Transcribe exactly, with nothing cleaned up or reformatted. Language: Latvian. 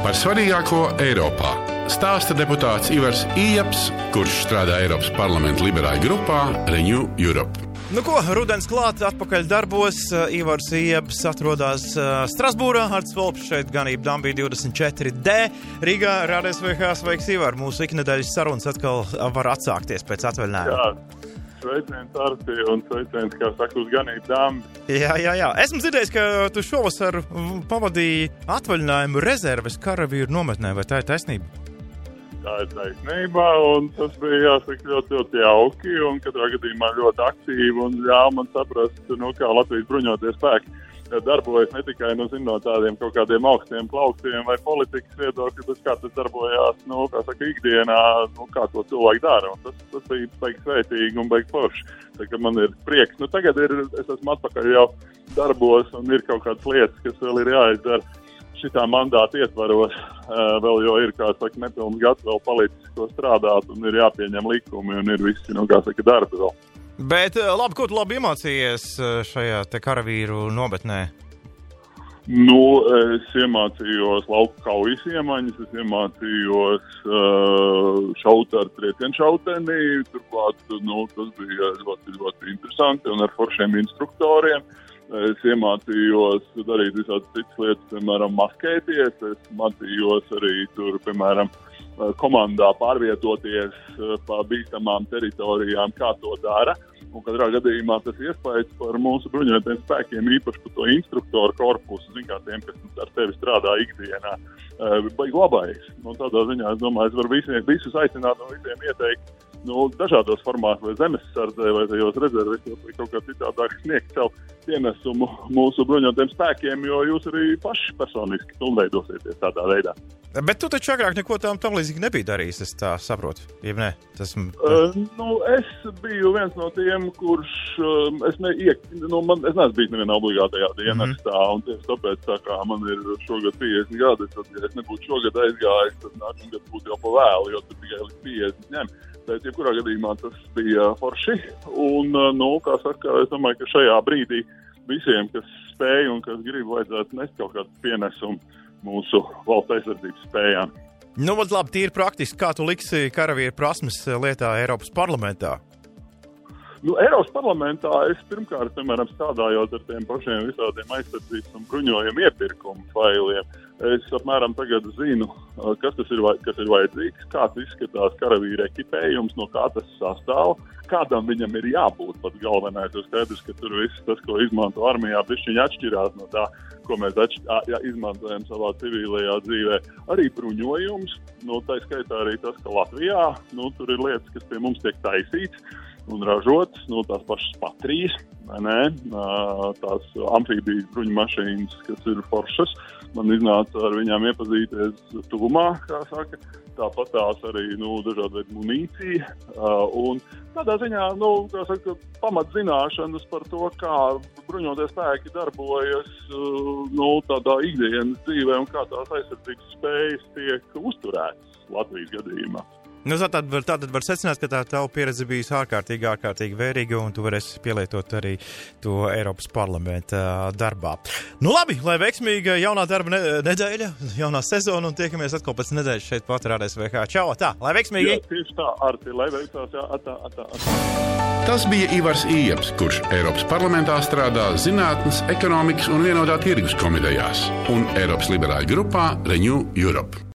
Par svarīgāko Eiropā stāsta deputāts Ivars Ieps, kurš strādā Eiropas parlamenta liberāļu grupā Renew Europe. Nu ko, rudens klāt, atpakaļ darbos. Ivars Ieps atrodas Strasbūrā, Arts Volps šeit ganība Dambī divdesmit četri D. Rīgā R S V H sveiks, Ivar. Mūsu iknedēļas sarunas atkal var atsākties pēc atvaļinājuma. Jā, sveiciens Arti un sveiciens, kā saka, uz ganību Dambi. Jā, jā, jā. Esmu dzirdējis, ka tu šovasar pavadīji atvaļinājumu rezerves karavīru nometnē, vai tā ir taisnība? Tā ir taisnība, un tas bija, jāsaka, ļoti, ļoti jauki, un katrā gadījumā ļoti aktīvi, un ļāva man saprast, nu, kā Latvijas bruņoties spēki darbojas ne tikai, nu, zin, no tādiem kaut kādiem augstiem plauktiem vai politikas viedokļi, bet kā tas darbojās, nu, kā saka, ikdienā, nu, kā to cilvēki dara, un tas, tas bija baigi svētīgi un baigi forši. Tā kā man ir prieks. Nu, tagad ir, es esmu atpakaļ jau darbos, un ir kaut kādas lietas, kas vēl ir jāizdara šitā mandāta ietvaros, uh, vēl jo ir, kā saka, nepilns gads vēl palicis, ko strādāt, un ir jāpieņem likumi, un ir visi, nu, kā saka, darbi vēl. Bet labi, ko tu labi iemācījies šajā te karavīru nometnē? Nu, es iemācījos lauku kaujas iemaņas, es iemācījos uh, šaut ar triecienšauteni, turklāt, nu, tas bija ļoti, ļoti interesanti un ar foršiem instruktoriem. Es iemācījos darīt visādas citas lietas, piemēram, maskēties, es mācījos arī tur, piemēram, komandā pārvietoties pa bīstamām teritorijām, kā to dara. Un katrā gadījumā tas iespējas par mūsu bruņotajiem spēkiem, īpaši par to instruktoru korpusu, zin kā tiem, kas ar tevi strādā ikdienā, baigi labais. Un tādā ziņā, es domāju, es varu visiem, visus aicināt un visiem ieteikt, nu, dažādos formātos, vai zemessardzē, vai tajos rezervistos, vai kaut kā citādāk sniegt savu pienesumu mūsu bruņotajiem spēkiem, jo jūs arī paši personiski pilnveidosieties tādā veidā. Bet tu taču agrāk neko tam, tam līdzīgi nebija darījis, es tā saprotu, jeb ne? Tas... Uh, nu, es biju viens no tiem, kurš, uh, es neiek, nu, man, es neesmu bijis nevienā obligātajā dienestā, mm-hmm. un tieši tāpēc, tā kā man ir šogad piecdesmit gadi, tad, ja es nebūtu šogad aizgājis, tad nākamgad būtu jau pa vēlu, jo tad tikai līdz piecdesmit ņem. Bet, jebkurā gadījumā tas bija forši, un, nu, kā saka, es domāju, ka šajā brīdī visiem, kas spēj un kas grib, vajadzētu nest kaut kādu pienesumu mūsu valsts aizsardzības spējām. Nu, bet labi, tīri praktiski, kā tu liksi karavīru prasmes lietā Eiropas parlamentā? Nu, Eiropas parlamentā es pirmkārt, piemēram, strādājot ar tiem pašiem visādiem aizsardzības un bruņojumu iepirkumu failiem, es apmēram tagad zinu, kas tas ir, kas ir vajadzīgs, kāds izskatās karavīra ekipējums, no kā tas sastāv, kādam viņam ir jābūt pat galvenais, jo skaidrs, ka tur viss tas, ko izmanto armijā, bišķiņi atšķirās no tā, ko mēs atš- jā, izmantojam savā civilajā dzīvē. Arī bruņojums, nu, tā skaitā arī tas, ka Latvijā, nu, tur ir lietas, kas pie mums tiek taisīts un ražotas, nu, tās pašas patrijas, vai ne, tās amfībijas bruņmašīnas, kas ir foršas. Man iznāca ar viņām iepazīties tuvumā, kā saka, tāpat tās arī, nu, dažādi veidi munīcija, un tādā ziņā, nu, kā saka, pamatzināšanas par to, kā bruņotie spēki darbojas, nu, tādā ikdienas dzīvē un kā tās aizsardzības spējas tiek uzturētas Latvijas gadījumā. Nu, tātad var, tātad var secināt, ka tā tava pieredze bijis ārkārtīgi, ārkārtīgi vērīga, un tu varēsi pielietot arī to Eiropas parlamenta darbā. Nu labi, lai veiksmīga jaunā darba ne- nedēļa, jaunā sezona, un tiekamies atkal pēc nedēļas šeit pat R S V H. Čau, tā, lai veiksmīgi! Jā, tieši tā, Arti, lai veicās, jā, atā, atā, atā. Tas bija Ivars Ieps, kurš Eiropas parlamentā strādā Zinātnes, ekonomikas un vienotā tirgus komitejās un Eiropas liberāļu grupā Renew Europe.